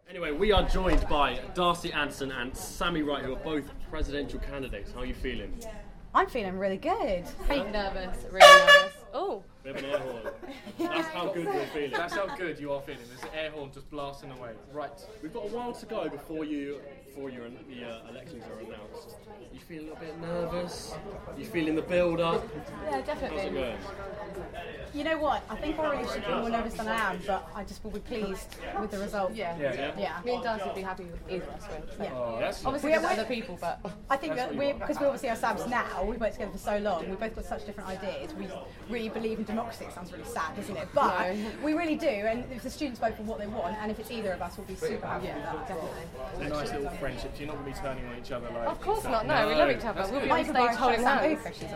Anyway, we are joined by Darcy Anderson and Sammy Wright, who are both presidential candidates. How are you feeling? I'm feeling really good. Really nervous. Oh. We have an air horn. That's how good we're feeling. That's how good you are feeling. There's an air horn just blasting away. Right. We've got a while to go before the elections are announced. You feel a little bit nervous? You feeling the build-up? Yeah, definitely. How's it going? You know what? I think I really should be more nervous than I am, but I just will be pleased with the result. Yeah. Me and Darcy would be happy with either of us win. Yeah. Oh, that's Obviously, there's other people, but I think that because we obviously are Sabs now, we've worked together for so long, we've both got such different ideas, we really believe in democracy. It sounds really sad, doesn't it? But we really do, and if the students vote for what they want, and if it's either of us, we'll be super happy with that. definitely. a nice little friendship. You're not going to be turning on each other like. Of course not. No, we love each other. We'll be on stage holding hands. She's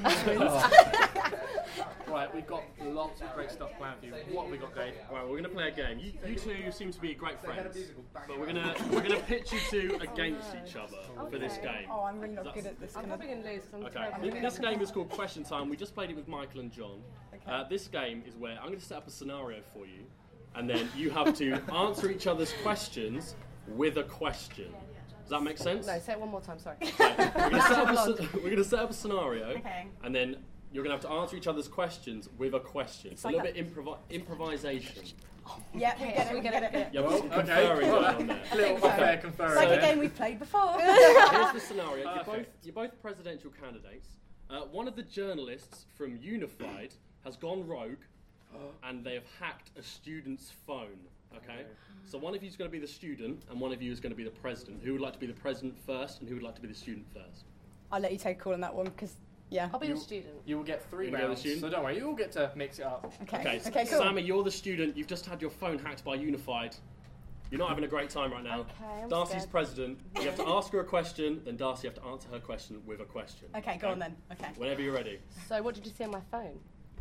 alright. Right, we've got lots of great stuff planned for you. What have we got, Dave? Right, we're going to play a game. You two seem to be great friends, but we're gonna pitch you two against each other for this game. Oh, I'm really not good at this I'm kind of... probably going to lose. 'Cause I'm Okay, terrible. this game is called Question Time. We just played it with Michael and John. This game is where I'm going to set up a scenario for you, and then you have to answer each other's questions with a question. Does that make sense? No, say it one more time. Sorry. We're going to set up a scenario, Okay. and then you're going to have to answer each other's questions with a question. It's a like little bit improvisation. Yeah, we get it. Yeah, Well, some okay. conferring going on there. Little affair conferring. It's like a there. game we've played before. Here's the scenario. Perfect. You're both presidential candidates. One of the journalists from Unified has gone rogue, and they have hacked a student's phone. Okay? So one of you is going to be the student, and one of you is going to be the president. Who would like to be the president first, and who would like to be the student first? I'll let you take a call on that one, because, yeah. I'll be the student. You will get 3 You gonna go rounds, the student? so don't worry. You all get to mix it up. Okay, Okay, cool. Sammy, you're the student. You've just had your phone hacked by Unified. You're not having a great time right now. Okay, I'm Darcy's scared. president. You have to ask her a question, then Darcy have to answer her question with a question. Okay, go on then. Okay. Whenever you're ready. So, what did you see on my phone?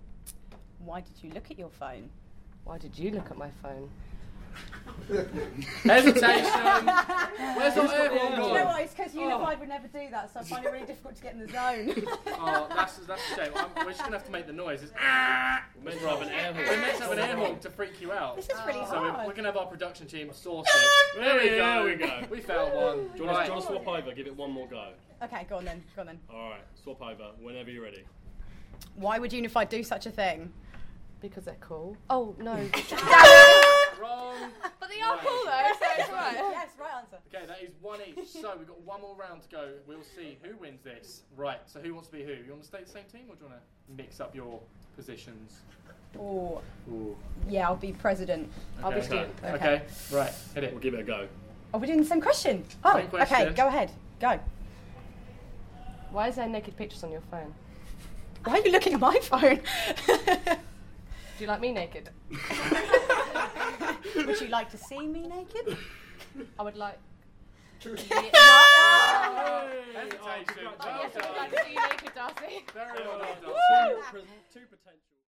Why did you look at your phone? Why did you look at my phone? Hesitation. Where's our air horn Do you know gone? what? It's because Unified would never do that, so I find it really difficult to get in the zone. Oh, that's a shame. We're just going to have to make the noise. It's We're meant to have an air horn. We're meant to have an air horn to freak you out. This is really So we're hard. going to have our production team source it. There we go. We found one. Do you want to swap over? Give it one more go. Okay, go on then. Alright, swap over whenever you're ready. Why would Unified do such a thing? Because they're cool. Oh, no. Wrong. But they are cool, though, so it's right. Yes, right answer. Okay, that is 1 each. So we've got one more round to go. We'll see who wins this. Right, so who wants to be who? You want to stay the same team, or do you want to mix up your positions? Oh, Ooh. yeah, I'll be president. I'll be Okay. student. Okay, right, hit it. We'll give it a go. Oh, we're doing the same question. Oh, Same question. okay, go ahead. Go. Why is there naked pictures on your phone? Why are you looking at my phone? Do you like me naked? Would you like to see me naked? I would like... Hesitation. Yes, I would like to see you naked, Darcy. Very well done.